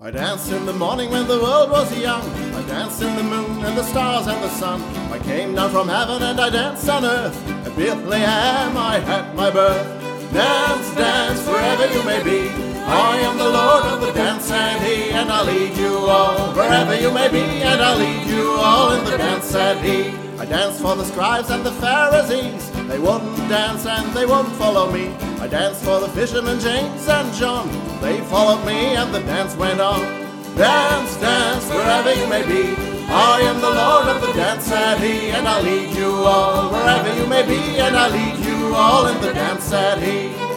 I danced in the morning when the world was young. I danced in the moon and the stars and the sun. I came down from heaven and I danced on earth. At Bethlehem I had my birth. Dance, dance, wherever you may be. I am the Lord of the dance, said he, and I'll lead you all. Wherever you may be, and I'll lead you all in the dance, said he. I danced for the scribes and the Pharisees. They wouldn't dance and they wouldn't follow me. I danced for the fishermen James and John. They followed me and the dance went on. Dance, dance, wherever you may be. I am the Lord of the dance, said he, and I'll lead you all. Wherever you may be, and I'll lead you all in the dance, said he.